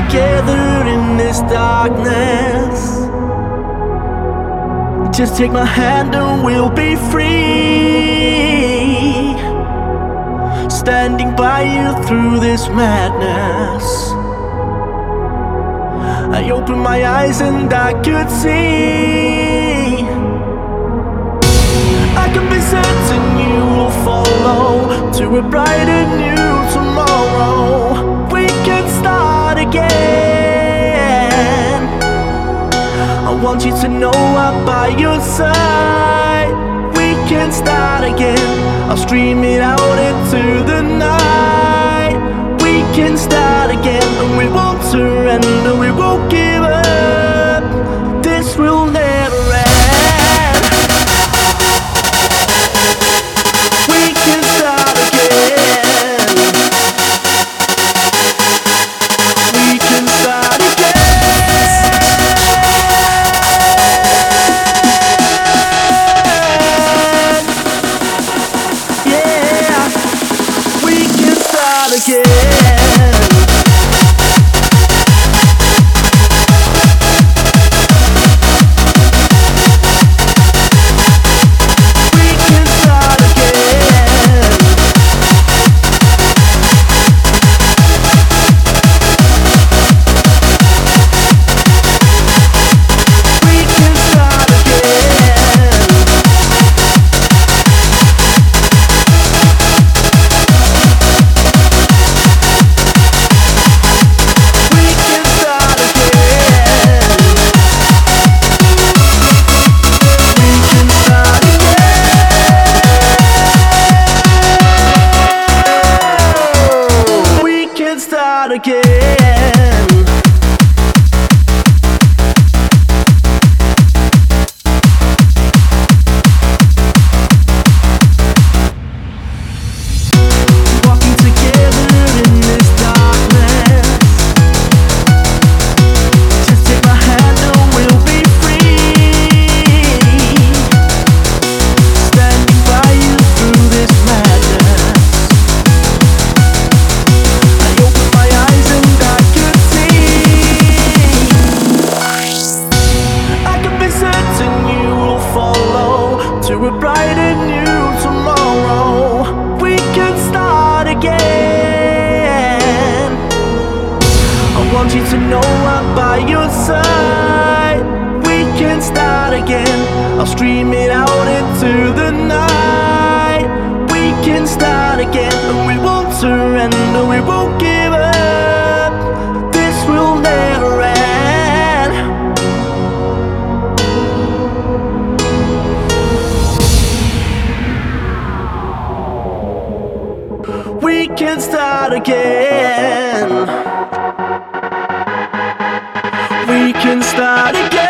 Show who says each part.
Speaker 1: together in this darkness. Just take my hand and we'll be free. Standing by you through this madness. I opened my eyes and I could see. I can be certain you will follow to a brighter new tomorrow. We can start again. I want you to know I'm by your side. We can start again. I'll stream it out into the night. We can start again, and we won't surrender, we won't give up. This will never end. We can start again. We can start again. Yeah, we can start again. Again. Walking together in this darkness. Just take my hand and we'll be free. Standing by you through this madness. I open my eyes and I could see. I can be certain you will follow to a brighter new tomorrow. We can start again. I want you to know I'm by your side. We can start again. I'll stream it out into the night. We can start again, and we won't surrender, we won't give up. This will never end. We can start again. We can start again.